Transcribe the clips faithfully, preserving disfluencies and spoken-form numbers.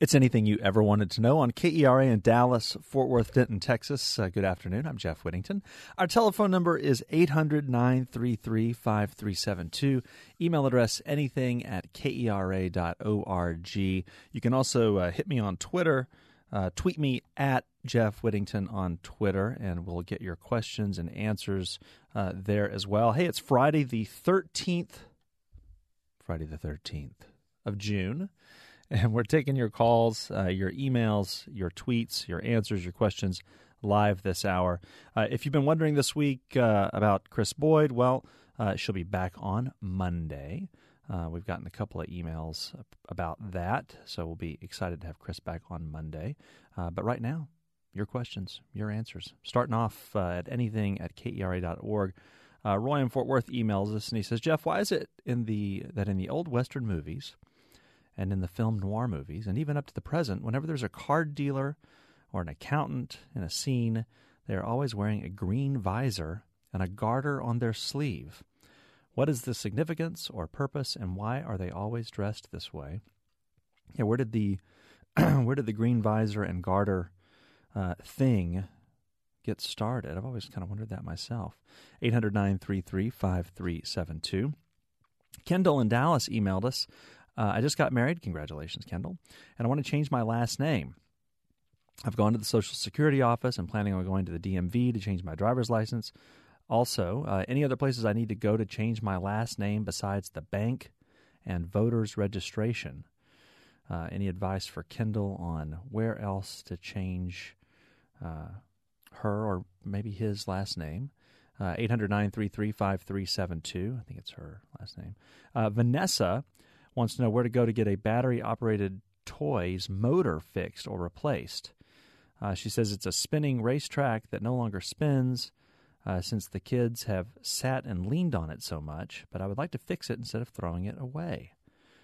It's anything you ever wanted to know on K E R A in Dallas, Fort Worth, Denton, Texas. Uh, good afternoon. I'm Jeff Whittington. Our telephone number is eight hundred, nine three three, five three seven two. Email address anything at K E R A dot org. You can also uh, hit me on Twitter. Uh, tweet me at Jeff Whittington on Twitter, and we'll get your questions and answers uh, there as well. Hey, it's Friday the thirteenth. Friday the thirteenth of June. And we're taking your calls, uh, your emails, your tweets, your answers, your questions live this hour. Uh, if you've been wondering this week uh, about Chris Boyd, well, uh, she'll be back on Monday. Uh, we've gotten a couple of emails about that, so we'll be excited to have Chris back on Monday. Uh, but right now, your questions, your answers. Starting off uh, at anything at K E R A dot org. Uh, Roy in Fort Worth emails us, and he says, Jeff, why is it in the that in the old Western movies and in the film noir movies, and even up to the present, whenever there's a card dealer or an accountant in a scene, they are always wearing a green visor and a garter on their sleeve? What is the significance or purpose, and why are they always dressed this way? Yeah, where did the where did the green visor and garter uh, thing get started? I've always kind of wondered that myself. eight hundred, nine three three, five three seven two. Kendall in Dallas emailed us. Uh, I just got married. Congratulations, Kendall. And I want to change my last name. I've gone to the Social Security office. I'm planning on going to the D M V to change my driver's license. Also, uh, any other places I need to go to change my last name besides the bank and voter's registration? Uh, any advice for Kendall on where else to change uh, her or maybe his last name? Uh, eight hundred, nine three three, five three seven two. I think it's her last name. Uh, Vanessa wants to know where to go to get a battery-operated toy's motor fixed or replaced. Uh, she says it's a spinning racetrack that no longer spins uh, since the kids have sat and leaned on it so much, but I would like to fix it instead of throwing it away.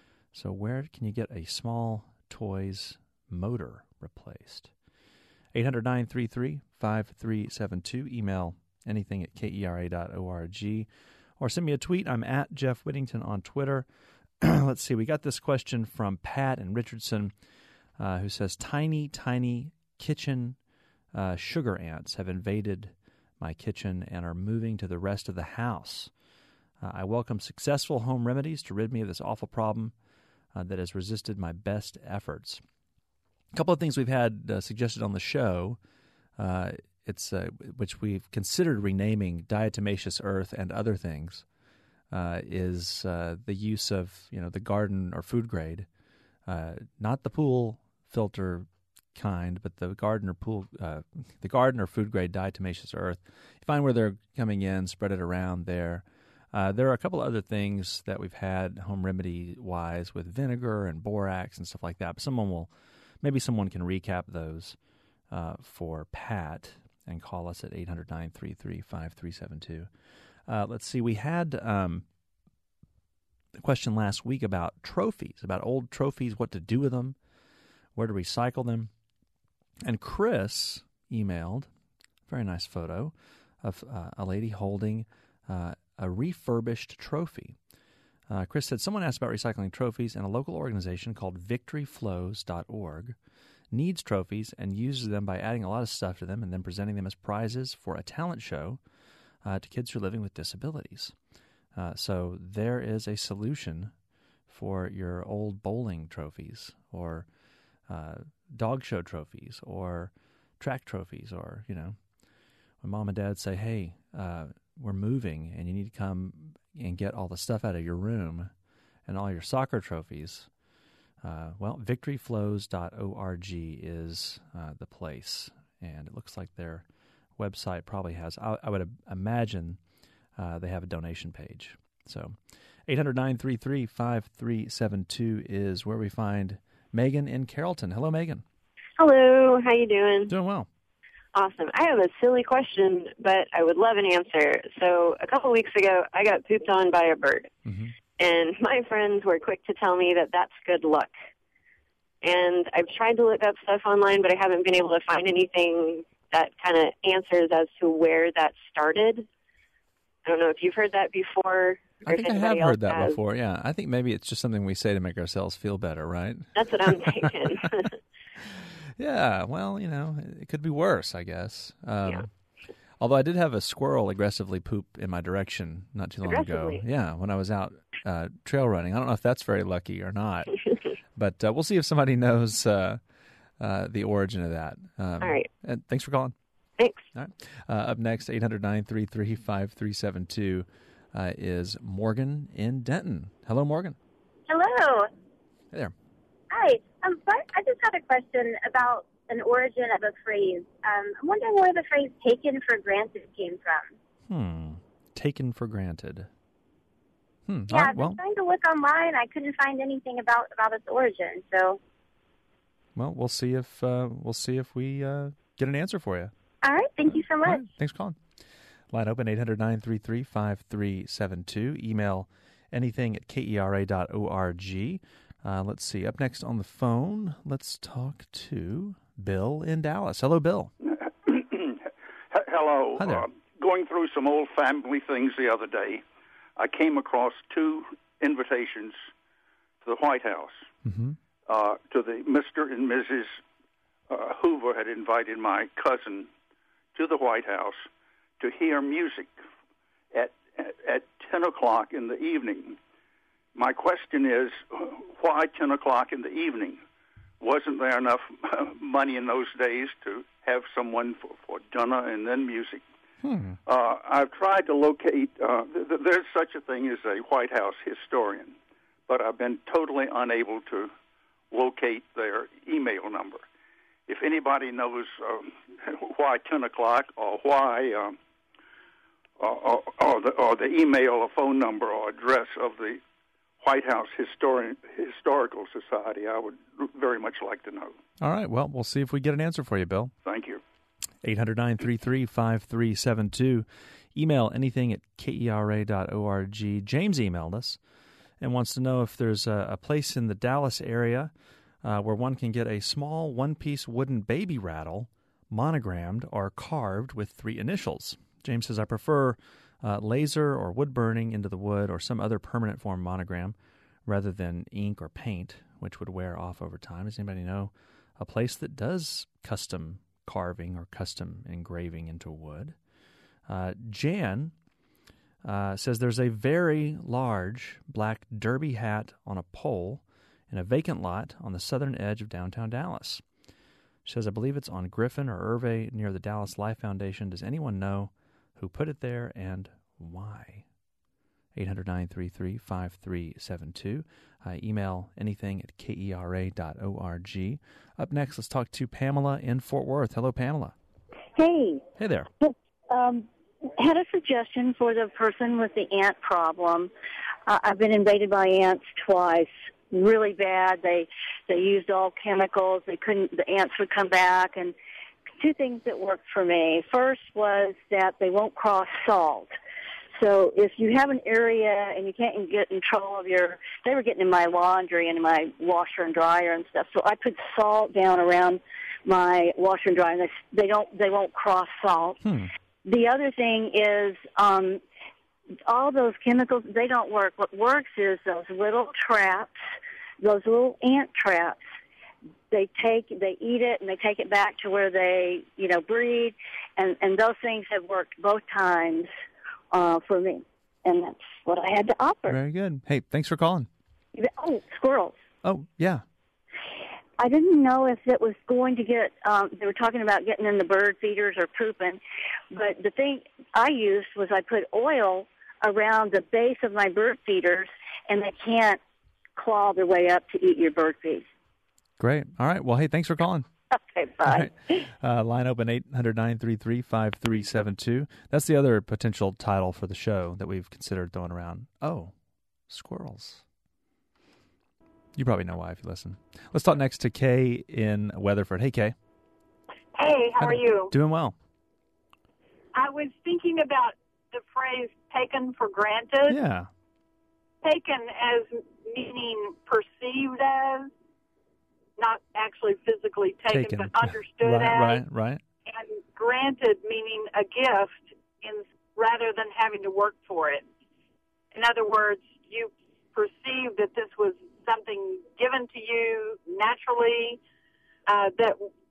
So where can you get a small toy's motor replaced? eight hundred, nine three three, five three seven two. Email anything at K E R A dot org. Or send me a tweet. I'm at Jeff Whittington on Twitter. Let's see. We got this question from Pat in Richardson uh, who says, tiny, tiny kitchen uh, sugar ants have invaded my kitchen and are moving to the rest of the house. Uh, I welcome successful home remedies to rid me of this awful problem uh, that has resisted my best efforts. A couple of things we've had uh, suggested on the show, uh, it's uh, which we've considered renaming diatomaceous earth and other things. Uh, is uh, the use of, you know, the garden or food grade, uh, not the pool filter kind, but the garden or pool, uh, the garden or food grade diatomaceous earth. You find where they're coming in, spread it around there. Uh, there are a couple of other things that we've had home remedy wise with vinegar and borax and stuff like that. But someone will, maybe someone can recap those uh, for Pat and call us at eight hundred, nine three three, five three seven two. Uh, let's see, we had um, a question last week about trophies, about old trophies, what to do with them, where to recycle them. And Chris emailed a very nice photo of uh, a lady holding uh, a refurbished trophy. Uh, Chris said, someone asked about recycling trophies, and a local organization called victory flows dot org needs trophies and uses them by adding a lot of stuff to them and then presenting them as prizes for a talent show Uh, to kids who are living with disabilities. Uh, so there is a solution for your old bowling trophies or uh, dog show trophies or track trophies, or, you know, when mom and dad say, hey, uh, we're moving and you need to come and get all the stuff out of your room and all your soccer trophies. Uh, well, victory flows dot org is uh, the place, and it looks like they're website probably has, I, I would imagine uh, they have a donation page. So eight hundred, nine three three, five three seven two is where we find Megan in Carrollton. Hello, Megan. Hello. How you doing? Doing well. Awesome. I have a silly question, but I would love an answer. So a couple weeks ago, I got pooped on by a bird. Mm-hmm. And my friends were quick to tell me that that's good luck. And I've tried to look up stuff online, but I haven't been able to find anything that kind of answers as to where that started. I don't know if you've heard that before. I think I have heard that has. before, yeah. I think maybe it's just something we say to make ourselves feel better, right? That's what I'm thinking. Yeah, well, you know, it could be worse, I guess. Um, Yeah. Although I did have a squirrel aggressively poop in my direction not too long ago. Aggressively? Yeah, when I was out uh, trail running. I don't know if that's very lucky or not, but uh, we'll see if somebody knows uh, uh, the origin of that. Um, All right. And thanks for calling. Thanks. All right. Uh, up next, eight hundred nine three three five three seven two uh, is Morgan in Denton. Hello, Morgan. Hello. Hey there. Hi. Um, so I I just had a question about an origin of a phrase. Um, I'm wondering where the phrase taken for granted came from. Hmm. Taken for granted. Hmm. Yeah, All right, I've well, been trying to look online. I couldn't find anything about, about its origin. So, well, we'll see if uh, we'll see if we uh, get an answer for you. all right. Thank you so much. All right, thanks for calling. Line open, eight hundred nine three three five three seven two. Email anything at k e r a dot org. Uh, let's see. Up next on the phone, let's talk to Bill in Dallas. Hello, Bill. Hello. Hi there. Uh, going through some old family things the other day, I came across two invitations to the White House. Mm-hmm. Uh, to the Mister and Missus Uh, Hoover had invited my cousin to the White House to hear music at at, at ten o'clock in the evening. My question is, why ten o'clock in the evening? Wasn't there enough money in those days to have someone for, for dinner and then music? Hmm. Uh, I've tried to locate, uh, th- th- there's such a thing as a White House historian, but I've been totally unable to locate their email number. If anybody knows um, why ten o'clock or why, um, or, or, or, the, or the email or phone number or address of the White House Historian, Historical Society, I would very much like to know. All right. Well, we'll see if we get an answer for you, Bill. Thank you. eight hundred nine three three five three seven two. Email anything at k e r a dot org. James emailed us and wants to know if there's a, a place in the Dallas area uh, where one can get a small one-piece wooden baby rattle monogrammed or carved with three initials. James says, I prefer uh, laser or wood burning into the wood or some other permanent form monogram rather than ink or paint, which would wear off over time. Does anybody know a place that does custom carving or custom engraving into wood? Uh, Jan uh, says there's a very large black derby hat on a pole in a vacant lot on the southern edge of downtown Dallas. She says, I believe it's on Griffin or Irvay near the Dallas Life Foundation. Does anyone know who put it there and why? eight hundred nine three three five three seven two. Uh, email anything at k e r a dot org. Up next, let's talk to Pamela in Fort Worth. Hello, Pamela. Hey. Hey there. Um, had a suggestion for the person with the ant problem. Uh, I've been invaded by ants twice, really bad. They they used all chemicals. They couldn't. The ants would come back, and two things that worked for me. First was that they won't cross salt. So if you have an area and you can't get control of your, they were getting in my laundry and in my washer and dryer and stuff. So I put salt down around my washer and dryer, and they, they don't, they won't cross salt. Hmm. The other thing is um, all those chemicals, they don't work. What works is those little traps, those little ant traps. They take, they eat it, and they take it back to where they, you know, breed, and and those things have worked both times. Uh, for me, and that's what I had to offer. Very good. Hey, thanks for calling. Oh, squirrels. Oh, yeah. I didn't know if it was going to get, um, they were talking about getting in the bird feeders or pooping, but the thing I used was I put oil around the base of my bird feeders, and they can't claw their way up to eat your bird feed. Great. All right. Well, hey, thanks for calling. Okay, bye. Right. Uh, line open eight hundred nine three three five three seven two. That's the other potential title for the show that we've considered throwing around. Oh, squirrels. You probably know why if you listen. Let's talk next to Kay in Weatherford. Hey, Kay. Hey, how are you? Doing well. I was thinking about the phrase taken for granted. Yeah. Taken as meaning perceived as, not actually physically taken, Taken. but understood right, as. Right, right. And granted meaning a gift in, rather than having to work for it. In other words, you perceived that this was something given to you naturally, uh, that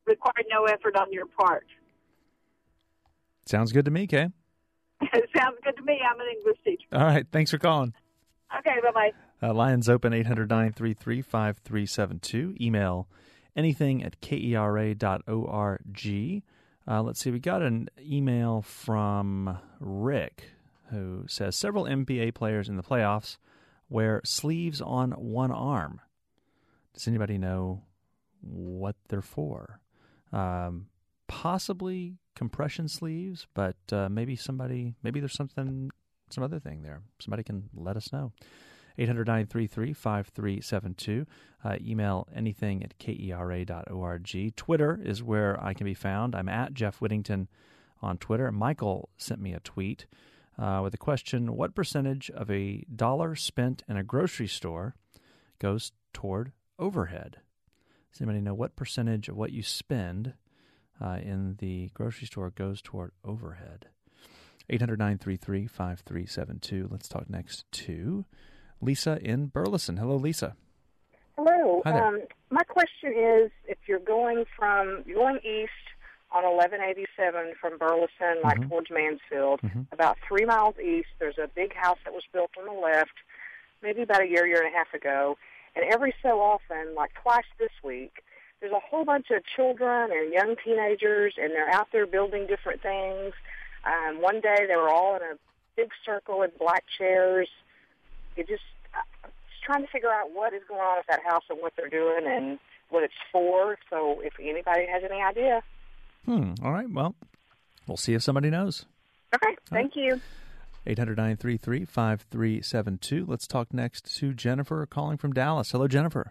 required no effort on your part. Sounds good to me, Kay. It sounds good to me. I'm an English teacher. All right. Thanks for calling. Okay, bye-bye. Uh, Lions open, eight hundred nine three three five three seven two. Email anything at kera dot org. Uh, let's see. We got an email from Rick who says, several N B A players in the playoffs wear sleeves on one arm. Does anybody know what they're for? Um, possibly compression sleeves, but uh, maybe somebody, maybe there's something, some other thing there. Somebody can let us know. eight hundred nine three three five three seven two. Uh, email anything at kera dot org. Twitter is where I can be found. I'm at Jeff Whittington on Twitter. Michael sent me a tweet uh, with a question, what percentage of a dollar spent in a grocery store goes toward overhead? Does anybody know what percentage of what you spend uh, in the grocery store goes toward overhead? eight hundred nine three three five three seven two. Let's talk next to Lisa in Burleson. Hello, Lisa. Hello. Hi there. Um, my question is, if you're going from you're going east on eleven eighty-seven from Burleson, like mm-hmm. towards Mansfield, mm-hmm. about three miles east, there's a big house that was built on the left, maybe about a year, year and a half ago. And every so often, like twice this week, there's a whole bunch of children and young teenagers, and they're out there building different things. Um, one day they were all in a big circle in black chairs. It just, I'm just trying to figure out what is going on at that house and what they're doing and what it's for. So if anybody has any idea. Hmm. All right. Well, we'll see if somebody knows. Okay. Thank you. eight hundred nine three three five three seven two. Let's talk next to Jennifer calling from Dallas. Hello, Jennifer.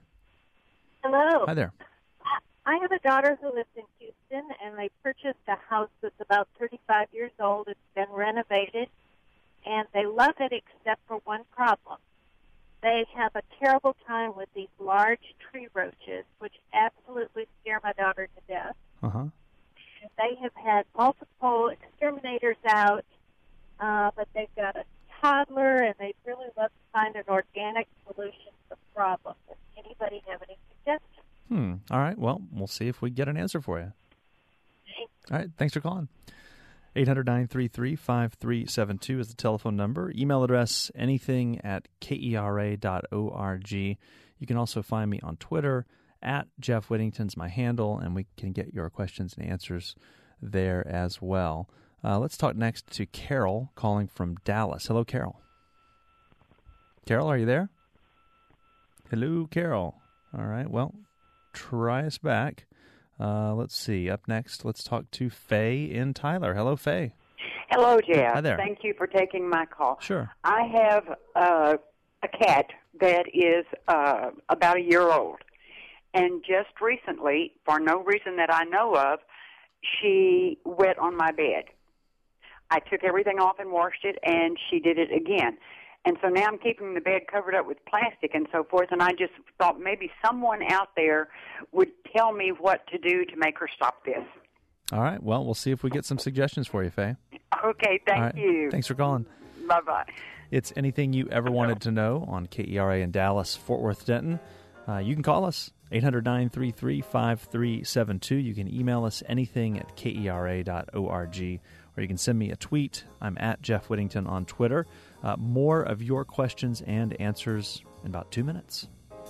Hello. Hi there. I have a daughter who lives in Houston, and they purchased a house that's about thirty-five years old. It's been renovated, and they love it except for one problem. They have a terrible time with these large tree roaches, which absolutely scare my daughter to death. Uh-huh. They have had multiple exterminators out, uh, but they've got a toddler, and they'd really love to find an organic solution to the problem. Does anybody have any suggestions? Hmm. All right. Well, we'll see if we get an answer for you. All right. Thanks for calling. eight hundred nine three three five three seven two is the telephone number. Email address, anything at kera dot org. You can also find me on Twitter. At Jeff Whittington's my handle, and we can get your questions and answers there as well. Uh, let's talk next to Carol calling from Dallas. Hello, Carol. Carol, are you there? Hello, Carol. All right. Well, try us back. Uh, let's see. Up next, let's talk to Faye in Tyler. Hello, Faye. Hello, Jeff. Hi there. Thank you for taking my call. Sure. I have uh, a cat that is uh, about a year old. And just recently, for no reason that I know of, she wet on my bed. I took everything off and washed it, and she did it again. And so now I'm keeping the bed covered up with plastic and so forth, and I just thought maybe someone out there would tell me what to do to make her stop this. All right. Well, we'll see if we get some suggestions for you, Faye. Okay, thank All right. you. Thanks for calling. Bye-bye. It's anything you ever wanted to know on K E R A in Dallas, Fort Worth, Denton. Uh, you can call us, eight hundred nine three three five three seven two. You can email us anything at kera dot org, or you can send me a tweet. I'm at Jeff Whittington on Twitter. Uh, more of your questions and answers in about two minutes.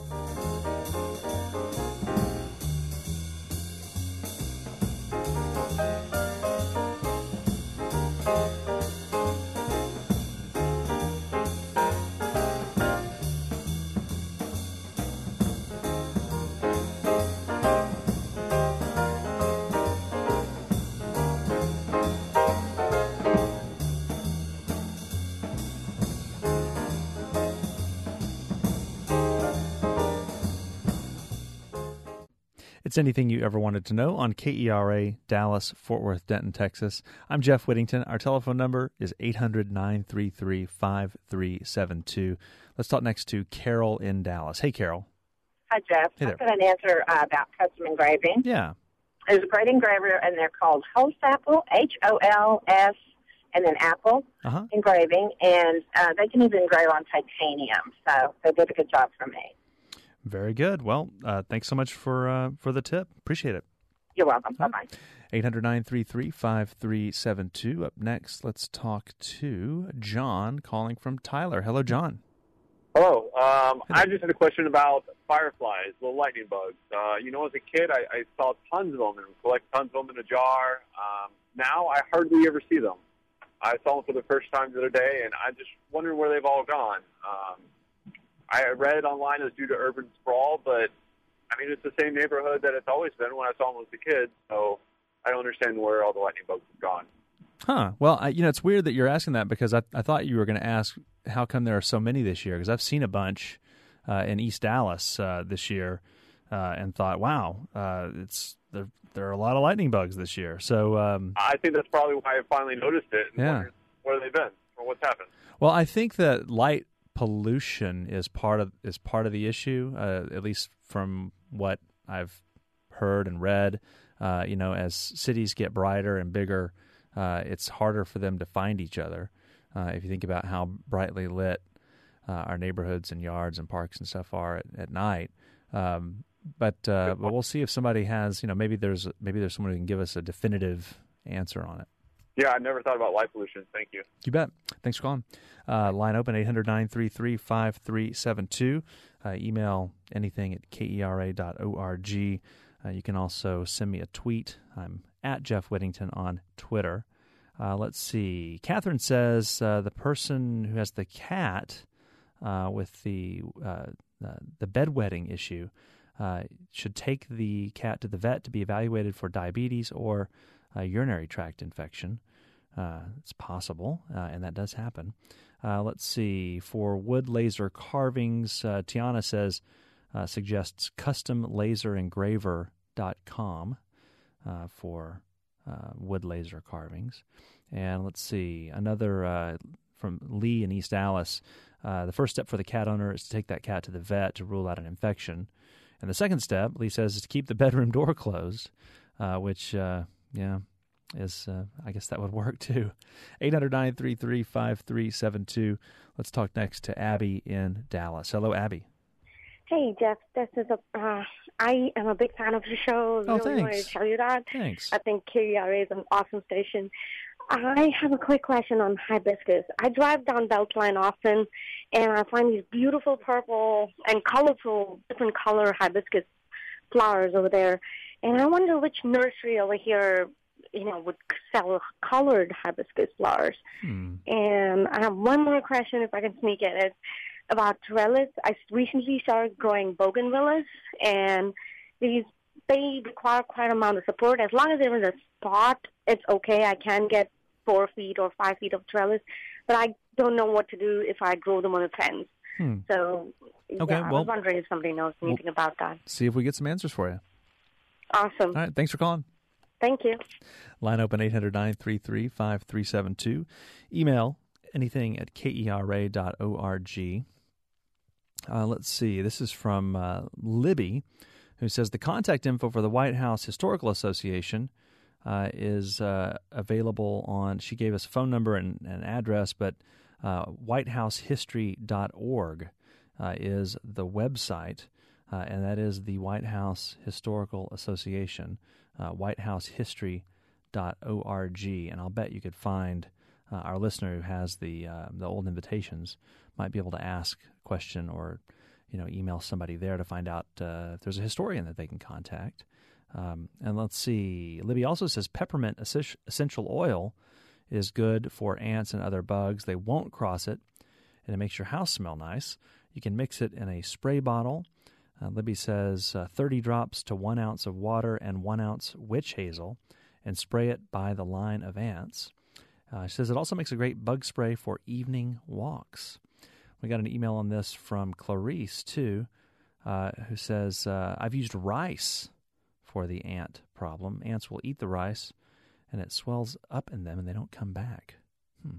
It's anything you ever wanted to know on K E R A, Dallas, Fort Worth, Denton, Texas. I'm Jeff Whittington. Our telephone number is eight hundred nine three three five three seven two. Let's talk next to Carol in Dallas. Hey, Carol. Hi, Jeff. Hey there. I've got an answer uh, about custom engraving. Yeah. There's a great engraver, and they're called Holst Apple, H O L S, and then Apple uh-huh. engraving, and uh, they can even engrave on titanium. So they did a good job for me. Very good. Well, uh, thanks so much for uh, for the tip. Appreciate it. You're welcome. Bye-bye. eight hundred, nine three three, five three seven two. Up next, let's talk to John calling from Tyler. Hello, John. Hello. Um, I just had a question about fireflies, little lightning bugs. Uh, you know, as a kid, I, I saw tons of them and collect tons of them in a jar. Um, now I hardly ever see them. I saw them for the first time the other day, and I'm just wondering where they've all gone. Um, I read online it was due to urban sprawl, but, I mean, it's the same neighborhood that it's always been when I saw them as a kid, so I don't understand where all the lightning bugs have gone. Huh. Well, I, you know, it's weird that you're asking that because I, I thought you were going to ask how come there are so many this year, because I've seen a bunch uh, in East Dallas uh, this year uh, and thought, wow, uh, it's there, there are a lot of lightning bugs this year. So um, I think that's probably why I finally noticed it. And yeah. wondered where they've been or what's happened. Well, I think that light pollution is part of is part of the issue, uh, at least from what I've heard and read. Uh, you know, as cities get brighter and bigger, uh, it's harder for them to find each other. Uh, if you think about how brightly lit uh, our neighborhoods and yards and parks and stuff are at, at night, um, but uh, but we'll see if somebody has, you know, maybe there's maybe there's someone who can give us a definitive answer on it. Yeah, I never thought about light pollution. Thank you. You bet. Thanks for calling. Uh, line open, eight hundred, nine three three, five three seven two. Uh, email anything at K E R A dot org. Uh, you can also send me a tweet. I'm at Jeff Whittington on Twitter. Uh, let's see. Catherine says uh, the person who has the cat uh, with the uh, uh, the bedwetting issue uh, should take the cat to the vet to be evaluated for diabetes or a urinary tract infection. Uh, it's possible, uh, and that does happen. Uh, let's see. For wood laser carvings, uh, Tiana says, uh, suggests custom laser engraver dot com uh, for uh, wood laser carvings. And let's see. Another uh, from Lee in East Dallas. Uh, the first step for the cat owner is to take that cat to the vet to rule out an infection. And the second step, Lee says, is to keep the bedroom door closed, uh, which, uh, yeah, is, uh, I guess that would work too. eight hundred, nine three three, five three seven two. Let's talk next to Abby in Dallas. Hello, Abby. Hey, Jeff. This is a. Uh, I am a big fan of the show. Oh, really thanks. wanted to tell you that. Thanks. I think K E R A is an awesome station. I have a quick question on hibiscus. I drive down Beltline often, and I find these beautiful purple and colorful, different color hibiscus flowers over there. And I wonder which nursery over here, you know, would sell colored hibiscus flowers. Hmm. And I have one more question, if I can sneak in. It's about trellis. I recently started growing bougainvilleas, and these they require quite an amount of support. As long as they're in a spot, it's okay. I can get four feet or five feet of trellis, but I don't know what to do if I grow them on a fence. Hmm. So, Okay, yeah, I well- was wondering if somebody knows anything well- about that. See if we get some answers for you. Awesome. All right. Thanks for calling. Thank you. Line open, eight hundred, nine three three, five three seven two. Email anything at K E R A dot org. Uh, let's see. This is from uh, Libby, who says the contact info for the White House Historical Association uh, is uh, available on, she gave us a phone number and an address, but uh, white house history dot org uh, is the website, uh, and that is the White House Historical Association, uh, white house history dot org. And I'll bet you could find uh, our listener who has the uh, the old invitations might be able to ask a question or, you know, email somebody there to find out uh, if there's a historian that they can contact. Um, and let's see. Libby also says peppermint essentia- essential oil is good for ants and other bugs. They won't cross it, and it makes your house smell nice. You can mix it in a spray bottle. Uh, Libby says uh, thirty drops to one ounce of water and one ounce witch hazel, and spray it by the line of ants. Uh, she says it also makes a great bug spray for evening walks. We got an email on this from Clarice, too, uh, who says, uh, I've used rice for the ant problem. Ants will eat the rice, and it swells up in them, and they don't come back. Hmm.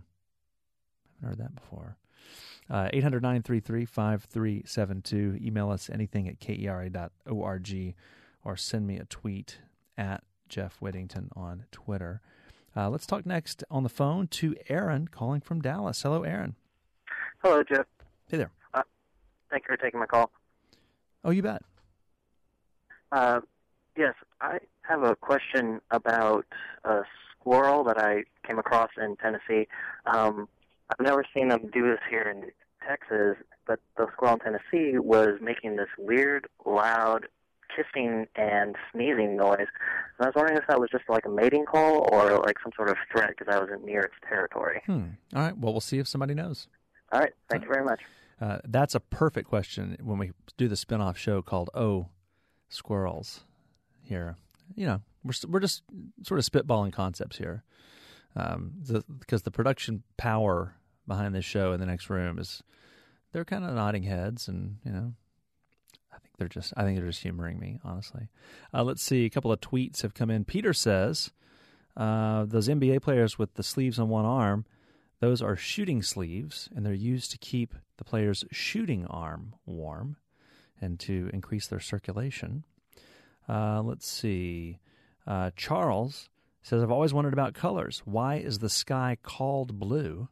I haven't heard that before. Uh, eight hundred, nine three three, five three seven two. Email us anything at K E R A dot org or send me a tweet at Jeff Whittington on Twitter. Uh, let's talk next on the phone to Aaron calling from Dallas. Hello, Aaron. Hello, Jeff. Hey there. Uh, thank you for taking my call. Oh, you bet. Uh, Yes, I have a question about a squirrel that I came across in Tennessee. Um, I've never seen them do this here in Texas, but the squirrel in Tennessee was making this weird, loud kissing and sneezing noise. And I was wondering if that was just like a mating call or like some sort of threat because I wasn't near its territory. Hmm. All right. Well, we'll see if somebody knows. All right. Thank uh, you very much. Uh, that's a perfect question when we do the spinoff show called Oh, Squirrels here. You know, we're we're just sort of spitballing concepts here. Um, the, because the production power behind this show in the next room is, they're kind of nodding heads, and you know, I think they're just I think they're just humoring me, honestly. Uh, let's see, a couple of tweets have come in. Peter says, uh, those N B A players with the sleeves on one arm, those are shooting sleeves, and they're used to keep the player's shooting arm warm and to increase their circulation. Uh, let's see. Uh, Charles says, I've always wondered about colors. Why is the sky called blue?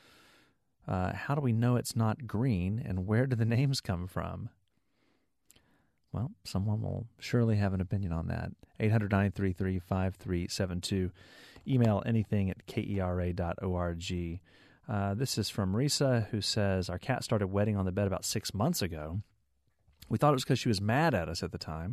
Uh, how do we know it's not green, and where do the names come from? Well, someone will surely have an opinion on that. eight hundred, nine three three, five three seven two. Email anything at K E R A dot org. Uh, this is from Marisa, who says, our cat started wetting on the bed about six months ago. We thought it was because she was mad at us at the time.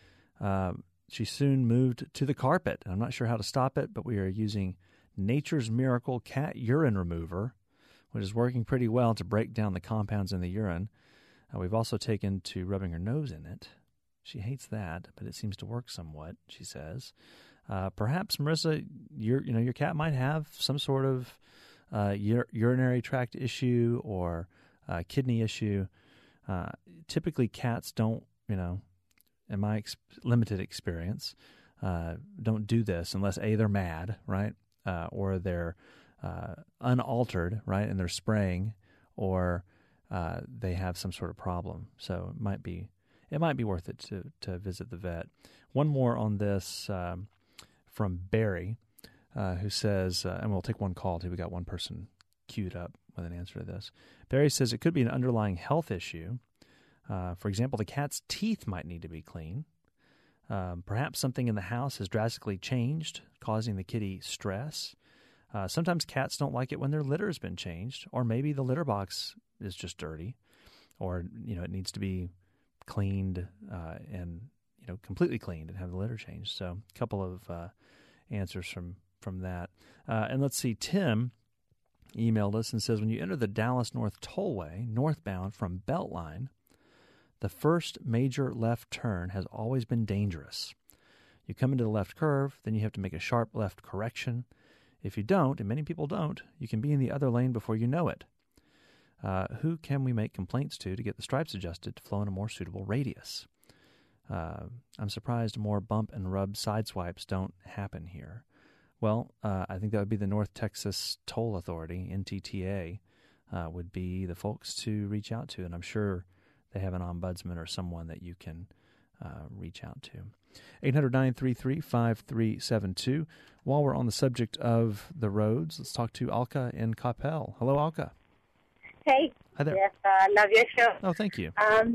Uh, she soon moved to the carpet. I'm not sure how to stop it, but we are using Nature's Miracle Cat Urine Remover, which is working pretty well to break down the compounds in the urine. Uh, we've also taken to rubbing her nose in it. She hates that, but it seems to work somewhat, she says. Uh, perhaps, Marissa, your you know your cat might have some sort of uh, ur- urinary tract issue or uh, kidney issue. Uh, typically, cats don't, you know, in my ex- limited experience, uh, don't do this unless A, they're mad, right, uh, or they're uh, unaltered, right, and they're spraying, or uh, they have some sort of problem. So it might be it might be worth it to to visit the vet. One more on this um, from Barry, uh, who says, uh, and we'll take one call too. We got one person queued up with an answer to this. Barry says it could be an underlying health issue. Uh, for example, the cat's teeth might need to be clean. Um, perhaps something in the house has drastically changed, causing the kitty stress. Uh, sometimes cats don't like it when their litter has been changed, or maybe the litter box is just dirty, or you know it needs to be cleaned uh, and you know completely cleaned and have the litter changed. So, a couple of uh, answers from from that. Uh, and let's see, Tim emailed us and says, when you enter the Dallas North Tollway northbound from Beltline, the first major left turn has always been dangerous. You come into the left curve, then you have to make a sharp left correction. If you don't, and many people don't, you can be in the other lane before you know it. Uh, who can we make complaints to to get the stripes adjusted to flow in a more suitable radius? Uh, I'm surprised more bump and rub side swipes don't happen here. Well, uh, I think that would be the North Texas Toll Authority, N T T A, uh, would be the folks to reach out to, and I'm sure they have an ombudsman or someone that you can uh, reach out to. eight hundred, nine three three, five three seven two. While we're on the subject of the roads, let's talk to Alka in Coppell. Hello, Alka. Hey. Hi there. Yes, I uh, love your show. Oh, thank you. Um,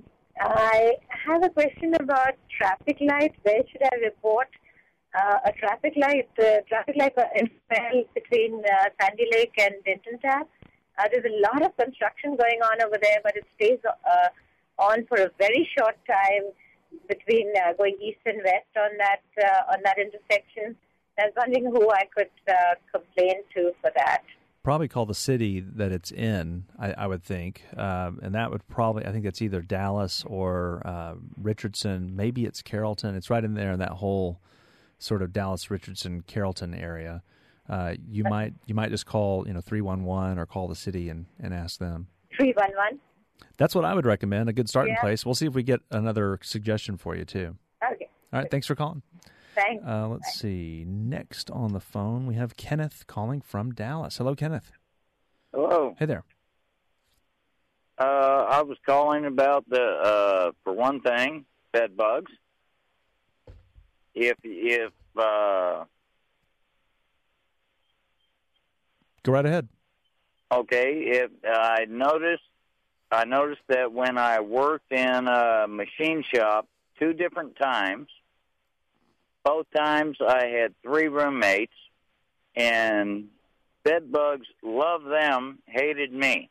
I have a question about traffic lights. Where should I report uh, a traffic light? The traffic lights are installed between uh, Sandy Lake and Denton Tap. Uh, there's a lot of construction going on over there, but it stays uh, on for a very short time between uh, going east and west on that uh, on that intersection. I was wondering who I could uh, complain to for that. Probably call the city that it's in, I, I would think, um, and that would probably, I think it's either Dallas or uh, Richardson. Maybe it's Carrollton. It's right in there in that whole sort of Dallas, Richardson, Carrollton area. Uh, you might you might just call you know three one one or call the city and, and ask them. three one one. That's what I would recommend, a good starting Yeah. place. We'll see if we get another suggestion for you, too. Okay. All right, thanks for calling. Thanks. Uh, let's Bye. see. Next on the phone, we have Kenneth calling from Dallas. Hello, Kenneth. Hello. Hey there. Uh, I was calling about the, uh, for one thing, bed bugs. If, if, uh... Go right ahead. Okay, if I noticed, I noticed that when I worked in a machine shop two different times, both times I had three roommates, and bed bugs, love them, hated me.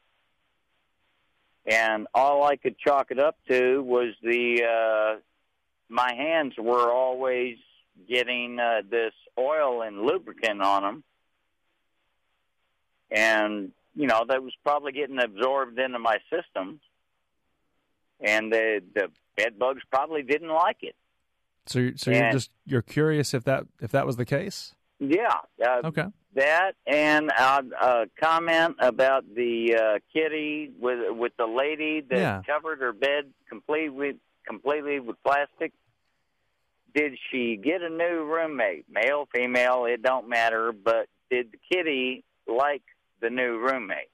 And all I could chalk it up to was the uh, my hands were always getting uh, this oil and lubricant on them. And, you know, that was probably getting absorbed into my system. And the, the bed bugs probably didn't like it. So, you're, so and, you're just you're curious if that if that was the case? Yeah. Uh, okay. That and a uh, comment about the uh, kitty with with the lady that yeah. covered her bed completely completely with plastic. Did she get a new roommate, male, female? It don't matter. But did the kitty like the new roommate?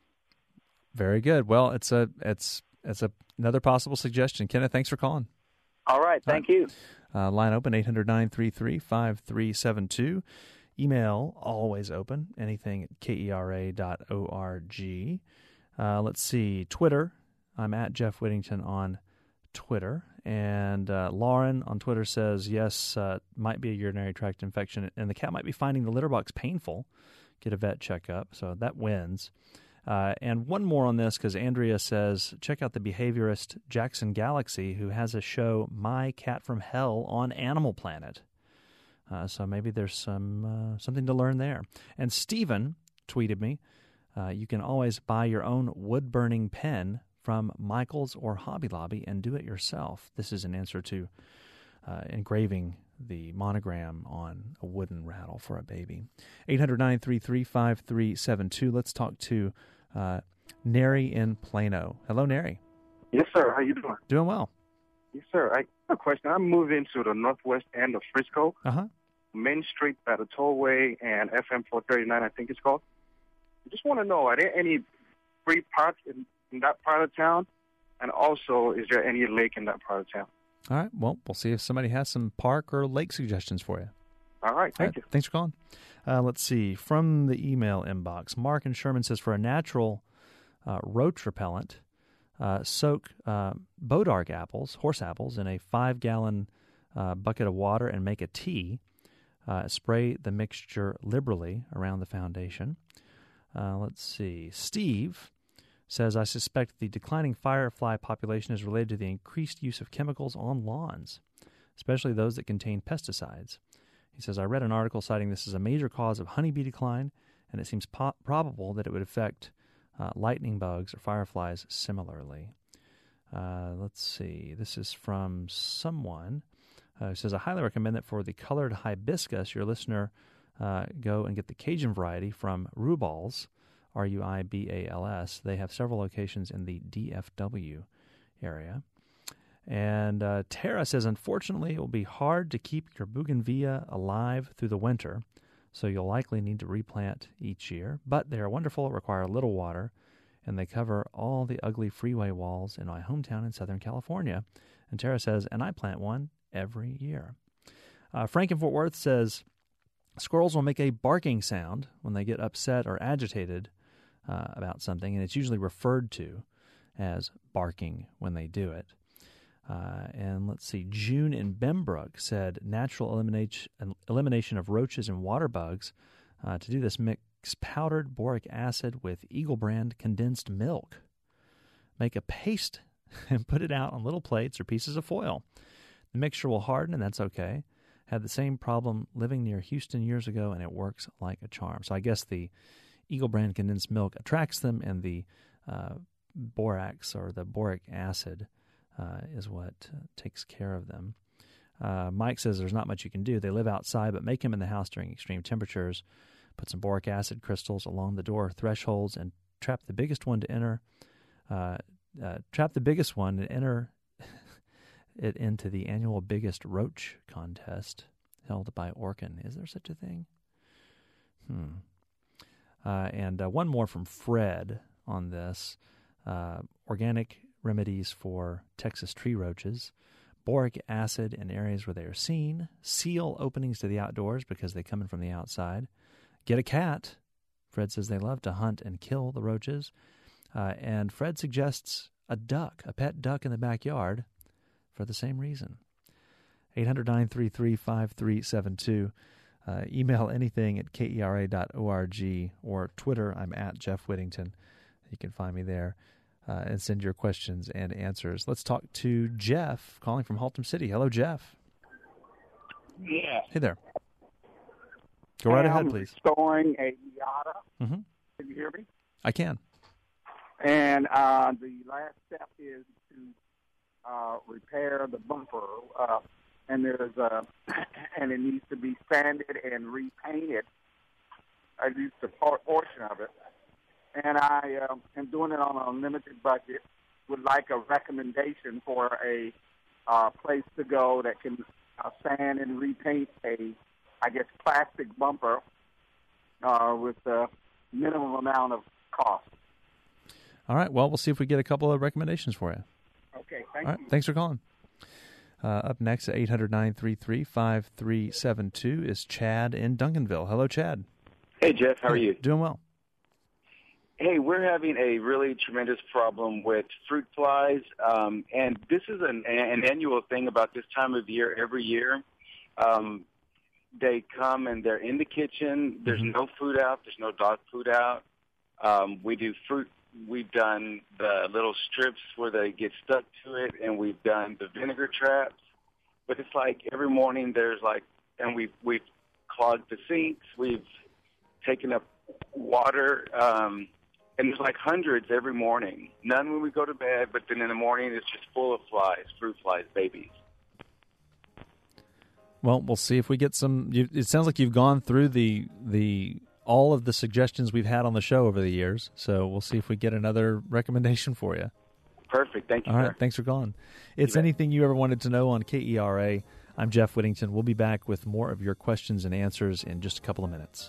Very good. Well, it's a it's it's a, another possible suggestion. Kenneth, thanks for calling. All right, thank All right. you. Uh, line open, eight hundred, nine three three, five three seven two. Email, always open, anything at K E R A dot org. Uh, let's see, Twitter. I'm at Jeff Whittington on Twitter. And uh, Lauren on Twitter says, yes, uh, might be a urinary tract infection, and the cat might be finding the litter box painful. Get a vet checkup. So that wins. Uh, and one more on this, because Andrea says, check out the behaviorist Jackson Galaxy, who has a show, My Cat from Hell, on Animal Planet. Uh, so maybe there's some uh, something to learn there. And Stephen tweeted me, uh, you can always buy your own wood-burning pen from Michael's or Hobby Lobby and do it yourself. This is an answer to uh, engraving the monogram on a wooden rattle for a baby. eight hundred, nine three three, five three seven two. Let's talk to uh, Neri in Plano. Hello, Neri. Yes, sir. How you doing? Doing well. Yes, sir. I have a question. I moved into the northwest end of Frisco, uh-huh. Main Street by the tollway and F M four thirty-nine, I think it's called. I just want to know, are there any free parks in, in that part of town? And also, is there any lake in that part of town? All right. Well, we'll see if somebody has some park or lake suggestions for you. All right. Thank All right, you. Thanks for calling. Uh, let's see. From the email inbox, Mark in Sherman says, for a natural uh, roach repellent, uh, soak uh, Bodark apples, horse apples, in a five-gallon uh, bucket of water and make a tea. Uh, spray the mixture liberally around the foundation. Uh, let's see. Steve says, I suspect the declining firefly population is related to the increased use of chemicals on lawns, especially those that contain pesticides. He says, I read an article citing this as a major cause of honeybee decline, and it seems po- probable that it would affect uh, lightning bugs or fireflies similarly. Uh, let's see. This is from someone uh, who says, I highly recommend that for the colored hibiscus, your listener uh, go and get the Cajun variety from Rubals, R U I B A L S. They have several locations in the D F W area. And uh, Tara says, unfortunately, it will be hard to keep your bougainvillea alive through the winter, so you'll likely need to replant each year. But they are wonderful, require little water, and they cover all the ugly freeway walls in my hometown in Southern California. And Tara says, and I plant one every year. Uh, Frank in Fort Worth says, squirrels will make a barking sound when they get upset or agitated uh, about something, and it's usually referred to as barking when they do it. Uh, and let's see, June in Bembrook said natural elimination, elimination of roaches and water bugs. Uh, to do this, mix powdered boric acid with Eagle brand condensed milk. Make a paste and put it out on little plates or pieces of foil. The mixture will harden, and that's okay. Had the same problem living near Houston years ago, and it works like a charm. So I guess the Eagle brand condensed milk attracts them, and the uh, borax or the boric acid Uh, is what uh, takes care of them. Uh, Mike says there's not much you can do. They live outside, but make them in the house during extreme temperatures. Put some boric acid crystals along the door thresholds and trap the biggest one to enter. Uh, uh, trap the biggest one and enter it into the annual biggest roach contest held by Orkin. Is there such a thing? Hmm. Uh, and uh, one more from Fred on this. Uh, organic remedies for Texas tree roaches, boric acid in areas where they are seen, seal openings to the outdoors because they come in from the outside, get a cat. Fred says they love to hunt and kill the roaches, uh, and Fred suggests a duck, a pet duck in the backyard for the same reason. eight hundred, nine three three, five three seven two. Uh, email anything at K E R A dot org or Twitter. I'm at Jeff Whittington. You can find me there uh, and send your questions and answers. Let's talk to Jeff calling from Haltom City. Hello, Jeff. Yeah. Hey there. Go right ahead, I'm please. Restoring a Miata. Mm-hmm. Can you hear me? I can. And uh, the last step is to uh, repair the bumper. Uh, and there's uh, and it needs to be sanded and repainted, at least a part, portion of it. And I uh, am doing it on a limited budget. Would like a recommendation for a uh, place to go that can uh, sand and repaint a, I guess, plastic bumper uh, with a minimum amount of cost. All right. Well, we'll see if we get a couple of recommendations for you. Okay. Thank All right. you. Thanks for calling. Uh, up next at eight hundred, nine three three, five three seven two is Chad in Duncanville. Hello, Chad. Hey, Jeff. How are you? Doing well. Hey, we're having a really tremendous problem with fruit flies, um, and this is an, an annual thing about this time of year every year. Um, they come and they're in the kitchen. There's Mm-hmm. no food out. There's no dog food out. Um, we do fruit. We've done the little strips where they get stuck to it, and we've done the vinegar traps. But it's like every morning there's like, and we've, we've clogged the sinks. We've taken up water, um, and there's like hundreds every morning. None when we go to bed, but then in the morning it's just full of flies, fruit flies, babies. Well, we'll see if we get some. You, it sounds like you've gone through the the all of the suggestions we've had on the show over the years. So we'll see if we get another recommendation for you. Perfect. Thank you, All right. sir. Thanks for calling. It's anything you ever wanted to know on K E R A. I'm Jeff Whittington. We'll be back with more of your questions and answers in just a couple of minutes.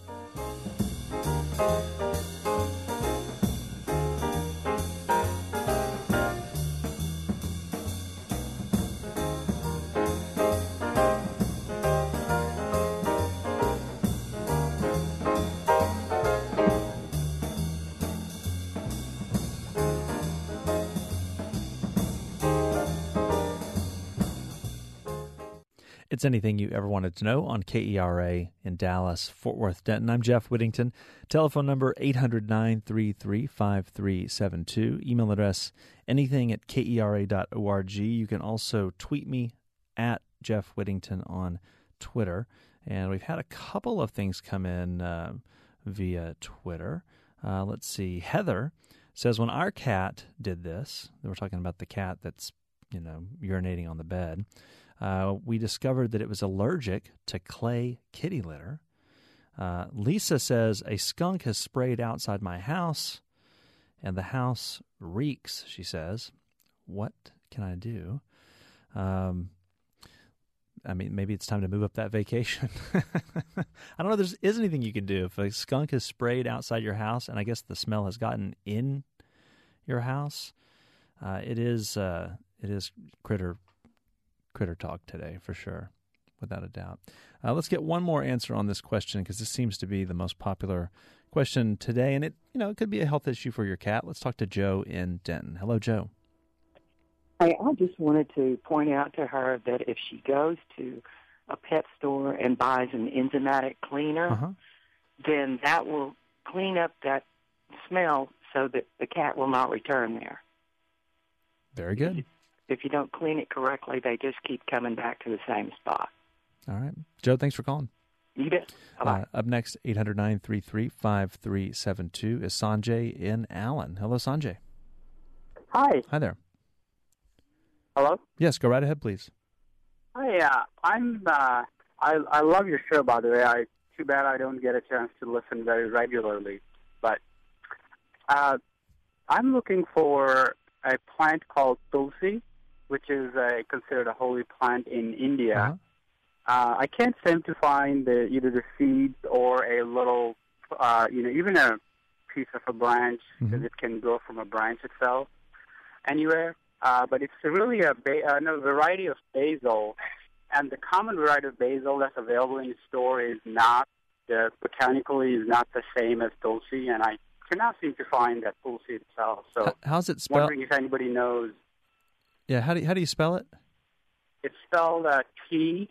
It's anything you ever wanted to know on K E R A in Dallas, Fort Worth, Denton. I'm Jeff Whittington. Telephone number eight hundred, nine three three, five three seven two. Email address anything at K E R A dot org. You can also tweet me at Jeff Whittington on Twitter. And we've had a couple of things come in uh, via Twitter. Uh, let's see. Heather says, when our cat did this, we're talking about the cat that's, you know, urinating on the bed, Uh, we discovered that it was allergic to clay kitty litter. Uh, Lisa says, a skunk has sprayed outside my house, and the house reeks, she says. What can I do? Um, I mean, maybe it's time to move up that vacation. I don't know if there is anything you can do. If a skunk has sprayed outside your house, and I guess the smell has gotten in your house, uh, it is uh, it is critter Critter talk today, for sure, without a doubt. Uh, let's get one more answer on this question, because this seems to be the most popular question today, and it, you know, it could be a health issue for your cat. Let's talk to Joe in Denton. Hello, Joe. Hey, I just wanted to point out to her that if she goes to a pet store and buys an enzymatic cleaner, uh-huh. then that will clean up that smell so that the cat will not return there. Very good. If you don't clean it correctly, they just keep coming back to the same spot. All right. Joe, thanks for calling. You bet. Bye-bye. Uh, up next, eight hundred, nine three three, five three seven two is Sanjay in Allen. Hello, Sanjay. Hi. Hi there. Hello? Yes, go right ahead, please. Hi, uh, I'm, uh, I, I love your show, by the way. I, too bad I don't get a chance to listen very regularly. But uh, I'm looking for a plant called tulsi, which is uh, considered a holy plant in India. Uh-huh. Uh, I can't seem to find the, either the seeds or a little, uh, you know, even a piece of a branch, because Mm-hmm. it can grow from a branch itself anywhere. Uh, but it's really a ba- uh, no, variety of basil, and the common variety of basil that's available in the store is not, the botanically is not the same as tulsi, and I cannot seem to find that tulsi itself. So H- how's it spelled? wondering if anybody knows. Yeah, how do you, how do you spell it? It's spelled uh, T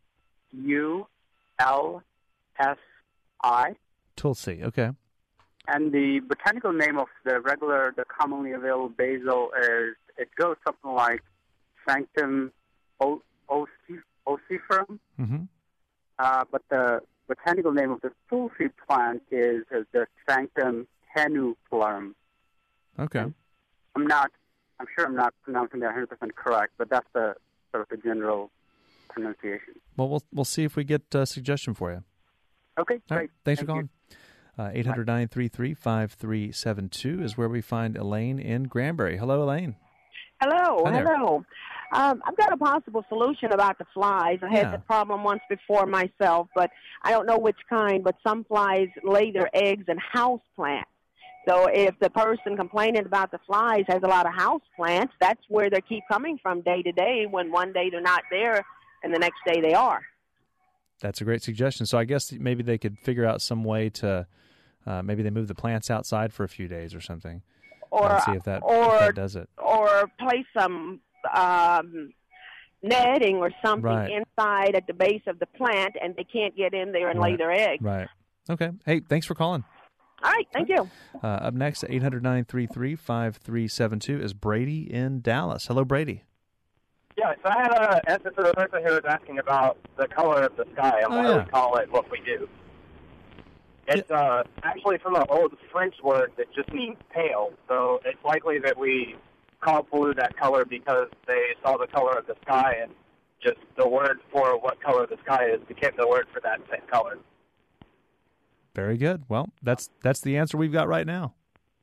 U L S I. Tulsi, okay. And the botanical name of the regular, the commonly available basil is, it goes something like Sanctum o- ossiferum. Mm-hmm. Uh, but the botanical name of the Tulsi plant is, is the Sanctum tenuiflurum. Okay. I'm not, I'm sure I'm not pronouncing that one hundred percent correct, but that's the sort of the general pronunciation. Well, we'll we'll see if we get a suggestion for you. Okay, great. Right. Thanks Thank for calling. Uh, eight hundred, nine three three, five three seven two is where we find Elaine in Granbury. Hello, Elaine. Hello, Hi there. hello. Um, I've got a possible solution about the flies. I had Yeah. the problem once before myself, but I don't know which kind, but some flies lay their eggs in house plants. So if the person complaining about the flies has a lot of house plants, that's where they keep coming from day to day, when one day they're not there and the next day they are. That's a great suggestion. So I guess maybe they could figure out some way to, uh, maybe they move the plants outside for a few days or something. Or, and see if that, or, if that does it. Or place some um, netting or something Right. inside at the base of the plant, and they can't get in there and lay Right. their eggs. Right. Okay. Hey, thanks for calling. All right, thank you. Uh, up next, eight hundred, nine three three, five three seven two is Brady in Dallas. Hello, Brady. Yeah, so I had an answer to the person who was asking about the color of the sky and Oh, why yeah. we call it what we do. It's uh, actually from an old French word that just means pale. So it's likely that we call blue that color because they saw the color of the sky, and just the word for what color the sky is became the word for that same color. Very good. Well, that's that's the answer we've got right now.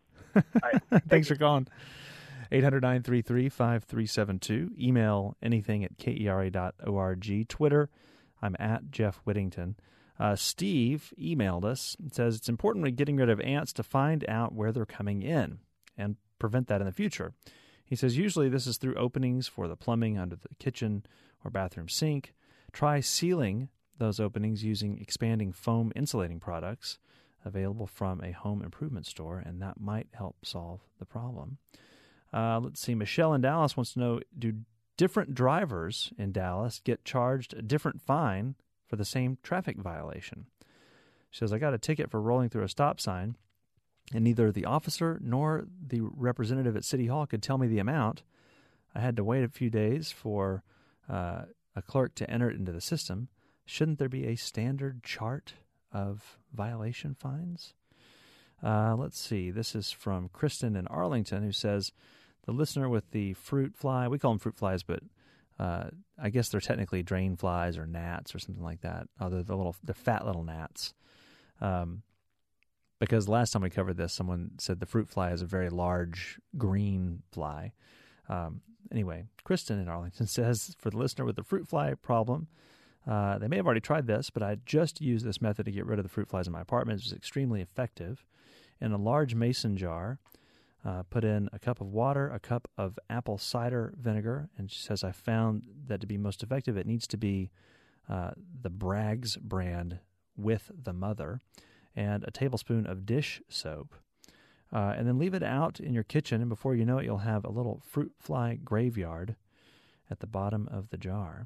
Thanks for calling. eight hundred, nine three three, five three seven two. Email anything at K E R A dot org. Twitter, I'm at Jeff Whittington. Uh, Steve emailed us. It says it's important when getting rid of ants to find out where they're coming in and prevent that in the future. He says usually this is through openings for the plumbing under the kitchen or bathroom sink. Try sealing those openings using expanding foam insulating products available from a home improvement store, and that might help solve the problem. Uh, let's see. Michelle in Dallas wants to know, do different drivers in Dallas get charged a different fine for the same traffic violation? She says, I got a ticket for rolling through a stop sign, and neither the officer nor the representative at City Hall could tell me the amount. I had to wait a few days for uh, a clerk to enter it into the system. Shouldn't there be a standard chart of violation fines? Uh, let's see. This is from Kristen in Arlington, who says, the listener with the fruit fly, we call them fruit flies, but uh, I guess they're technically drain flies or gnats or something like that. Oh, they're the little, the fat little gnats. Um, because last time we covered this, someone said the fruit fly is a very large green fly. Um, anyway, Kristen in Arlington says, for the listener with the fruit fly problem, uh, they may have already tried this, but I just used this method to get rid of the fruit flies in my apartment. It was extremely effective. In a large mason jar, uh, put in a cup of water, a cup of apple cider vinegar, and she says, I found that to be most effective, it needs to be uh, the Bragg's brand with the mother, and a tablespoon of dish soap. Uh, and then leave it out in your kitchen, and before you know it, you'll have a little fruit fly graveyard at the bottom of the jar.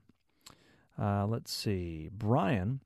Uh, let's see. Brian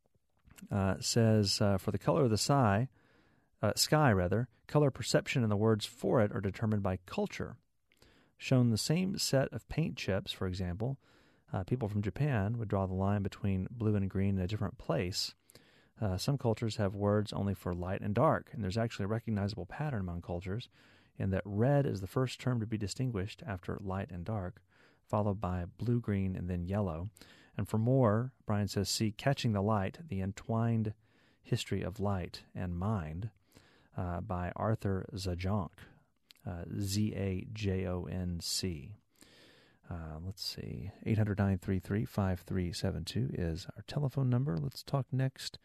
uh, says, uh, for the color of the sky, uh, sky rather, color perception and the words for it are determined by culture. Shown the same set of paint chips, for example, uh, people from Japan would draw the line between blue and green in a different place. Uh, some cultures have words only for light and dark, and there's actually a recognizable pattern among cultures in that red is the first term to be distinguished after light and dark, followed by blue, green, and then yellow. And for more, Brian says, see Catching the Light, The Entwined History of Light and Mind uh, by Arthur Zajonc, uh, Z A J O N C. Uh, let's see, eight hundred, nine three three, five three seven two is our telephone number. Let's talk next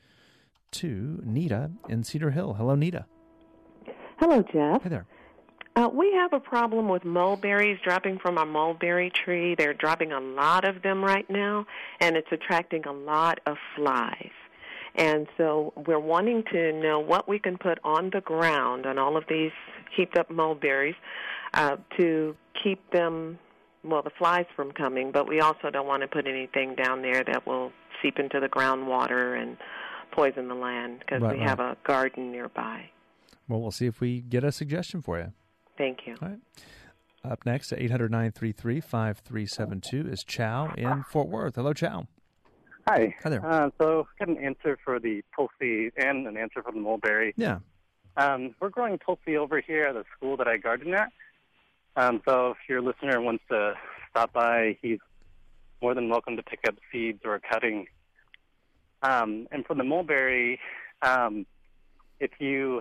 to Nita in Cedar Hill. Hello, Nita. Hello, Jeff. Hey there. Uh, we have a problem with mulberries dropping from our mulberry tree. They're dropping a lot of them right now, and it's attracting a lot of flies. And so we're wanting to know what we can put on the ground on all of these heaped up mulberries uh, to keep them well, the flies from coming, but we also don't want to put anything down there that will seep into the groundwater and poison the land because Right, we right. have a garden nearby. Well, we'll see if we get a suggestion for you. Thank you. All right. Up next at eight hundred, nine three three, five three seven two is Chow in Fort Worth. Hello, Chow. Hi. Hi there. Uh, so, got an answer for the Tulsi and an answer for the mulberry. Yeah. Um, we're growing Tulsi over here at a school that I garden at. Um, so, if your listener wants to stop by, he's more than welcome to pick up seeds or a cutting. Um, and for the mulberry, um, if you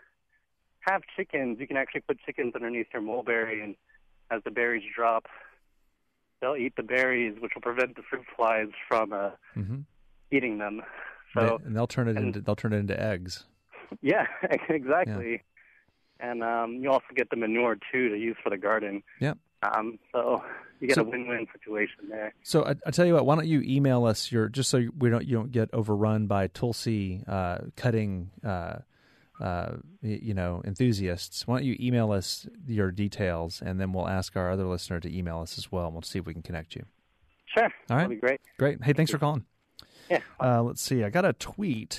have chickens, you can actually put chickens underneath your mulberry, and as the berries drop, they'll eat the berries, which will prevent the fruit flies from uh, Mm-hmm. eating them. So, They- and they'll turn it and- into they'll turn it into eggs. yeah, exactly. And um, you also get the manure too to use for the garden. Yep. Um, so you get So- a win-win situation there. So I, I tell you what, why don't you email us your just so we don't you don't get overrun by Tulsi uh, cutting uh, uh, y- you know enthusiasts. Why don't you email us your details, and then we'll ask our other listener to email us as well, and we'll see if we can connect you. Sure. All right. That'd be great. Great. Hey, thanks for calling. Yeah. Uh, let's see. I got a tweet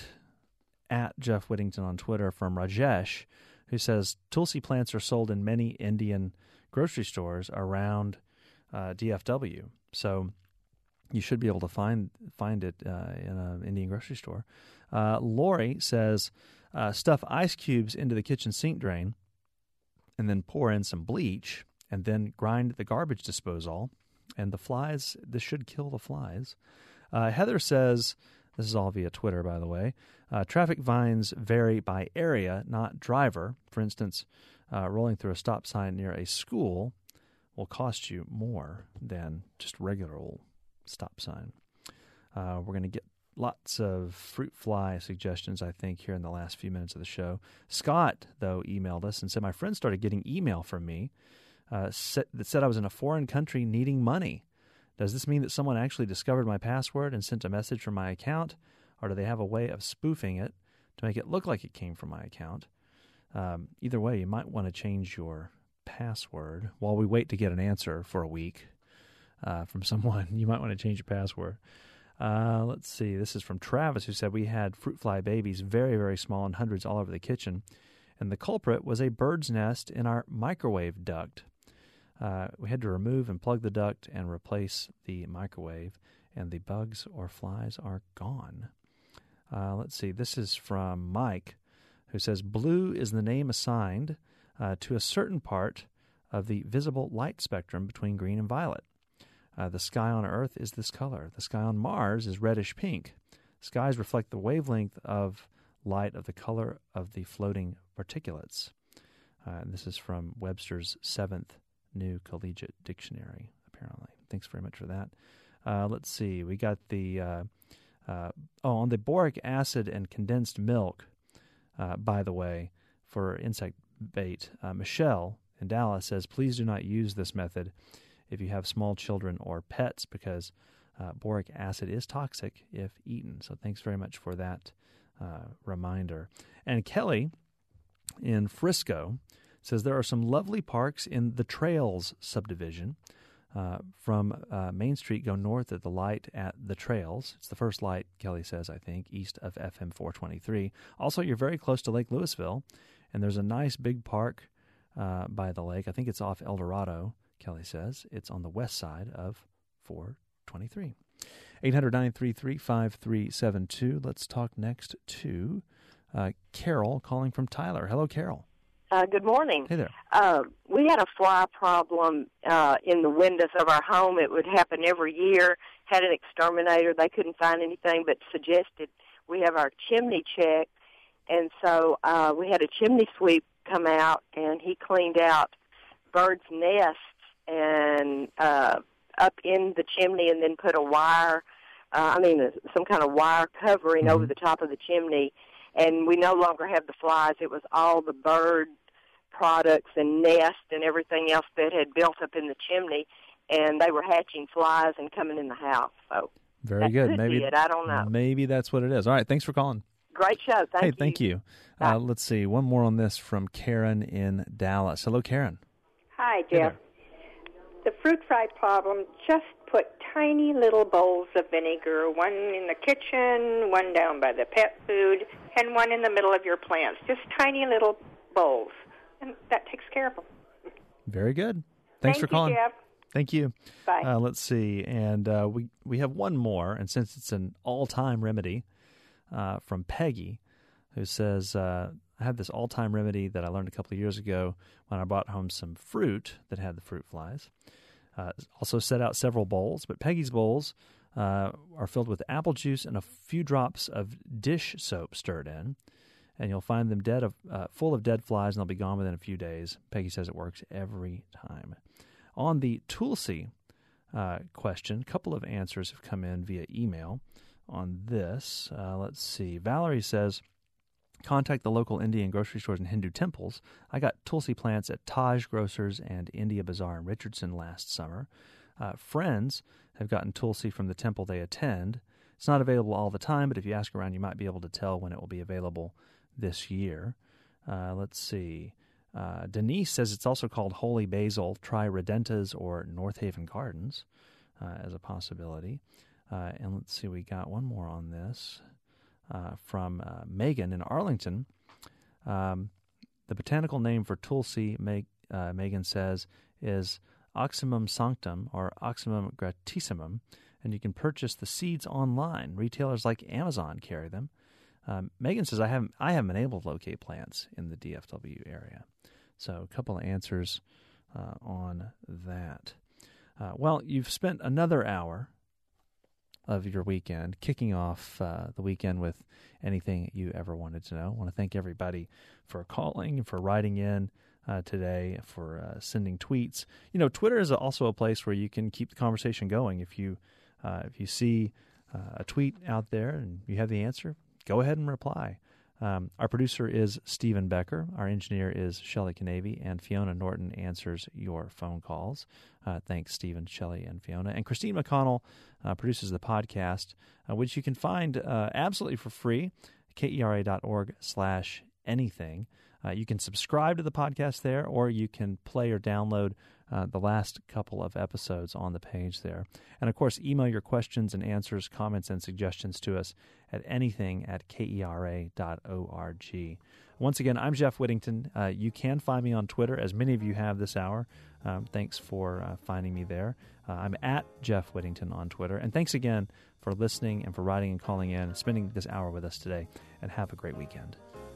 at Jeff Whittington on Twitter from Rajesh, who says Tulsi plants are sold in many Indian grocery stores around uh, D F W. So you should be able to find find it uh, in an Indian grocery store. Uh, Lori says uh, stuff ice cubes into the kitchen sink drain and then pour in some bleach and then grind the garbage disposal. And the flies, this should kill the flies. Uh, Heather says, this is all via Twitter, by the way, uh, traffic fines vary by area, not driver. For instance, uh, rolling through a stop sign near a school will cost you more than just regular old stop sign. Uh, we're going to get lots of fruit fly suggestions, I think, here in the last few minutes of the show. Scott, though, emailed us and said, my friend started getting email from me uh, said, that said I was in a foreign country needing money. Does this mean that someone actually discovered my password and sent a message from my account, or do they have a way of spoofing it to make it look like it came from my account? Um, either way, you might want to change your password while we wait to get an answer for a week uh, from someone. You might want to change your password. Uh, let's see. This is from Travis, who said we had fruit fly babies, very, very small, and hundreds all over the kitchen. And the culprit was a bird's nest in our microwave duct. Uh, we had to remove and plug the duct and replace the microwave, and the bugs or flies are gone. Uh, let's see. This is from Mike, who says blue is the name assigned uh, to a certain part of the visible light spectrum between green and violet. Uh, the sky on Earth is this color. The sky on Mars is reddish pink. Skies reflect the wavelength of light of the color of the floating particulates. Uh, and this is from Webster's seventh New Collegiate Dictionary, apparently. Thanks very much for that. Uh, let's see. We got the, uh, uh, oh, on the boric acid and condensed milk, uh, by the way, for insect bait. Uh, Michelle in Dallas says, please do not use this method if you have small children or pets because uh, boric acid is toxic if eaten. So thanks very much for that uh, reminder. And Kelly in Frisco says there are some lovely parks in the Trails subdivision. Uh, from uh, Main Street, go north at the light at the Trails. It's the first light, Kelly says, I think, east of F M four twenty-three. Also, you're very close to Lake Louisville, and there's a nice big park uh, by the lake. I think it's off El Dorado, Kelly says. It's on the west side of four twenty-three. eight hundred, nine three three, five three seven two. Let's talk next to uh, Carol calling from Tyler. Hello, Carol. Uh, good morning. Hey there. Uh, we had a fly problem uh, in the windows of our home. It would happen every year. Had an exterminator. They couldn't find anything but suggested we have our chimney checked. And so uh, we had a chimney sweep come out, and he cleaned out birds' nests and uh, up in the chimney and then put a wire, uh, I mean, some kind of wire covering mm-hmm. over the top of the chimney. And we no longer have the flies. It was all the bird products and nest and everything else that had built up in the chimney, and they were hatching flies and coming in the house. So very that good. Could Maybe be it. I don't know. Maybe that's what it is. All right. Thanks for calling. Great show. Thank hey, you. thank you. Uh, let's see. One more on this from Karen in Dallas. Hello, Karen. Hi, Jeff. Hey the fruit fly problem, just put tiny little bowls of vinegar, one in the kitchen, one down by the pet food, and one in the middle of your plants. Just tiny little bowls, and that takes care of them. Very good. Thanks Thank for calling. You, Jeff. Thank you. Bye. Uh, let's see. And uh, we, we have one more, and since it's an all-time remedy uh, from Peggy, who says, uh, I have this all-time remedy that I learned a couple of years ago when I brought home some fruit that had the fruit flies. Uh, also set out several bowls, but Peggy's bowls uh, are filled with apple juice and a few drops of dish soap stirred in, and you'll find them dead of, uh, full of dead flies, and they'll be gone within a few days. Peggy says it works every time. On the Tulsi uh, question, a couple of answers have come in via email on this. Uh, let's see. Valerie says, contact the local Indian grocery stores and Hindu temples. I got Tulsi plants at Taj Grocers and India Bazaar in Richardson last summer. Uh, friends have gotten Tulsi from the temple they attend. It's not available all the time, but if you ask around, you might be able to tell when it will be available this year. Uh, let's see. Uh, Denise says it's also called holy basil. Try Redentas or North Haven Gardens uh, as a possibility. Uh, and let's see, we got one more on this uh, from uh, Megan in Arlington. Um, the botanical name for Tulsi, Meg, uh, Megan says, is Oxymum sanctum or Oxymum gratissimum, and you can purchase the seeds online. Retailers like Amazon carry them. Um, Megan says, I haven't, I haven't been able to locate plants in the D F W area. So a couple of answers uh, on that. Uh, well, you've spent another hour of your weekend kicking off uh, the weekend with anything you ever wanted to know. I want to thank everybody for calling, for writing in uh, today, for uh, sending tweets. You know, Twitter is also a place where you can keep the conversation going. If you uh, if you see uh, a tweet out there and you have the answer, go ahead and reply. Um, our producer is Stephen Becker. Our engineer is Shelley Canavy, and Fiona Norton answers your phone calls. Uh, thanks, Stephen, Shelley, and Fiona. And Christine McConnell uh, produces the podcast, uh, which you can find uh, absolutely for free, kera.org slash anything. Uh, you can subscribe to the podcast there, or you can play or download uh, the last couple of episodes on the page there. And, of course, email your questions and answers, comments, and suggestions to us at anything at kera dot org. Once again, I'm Jeff Whittington. Uh, you can find me on Twitter, as many of you have this hour. Um, thanks for uh, finding me there. Uh, I'm at Jeff Whittington on Twitter. And thanks again for listening and for writing and calling in and spending this hour with us today. And have a great weekend.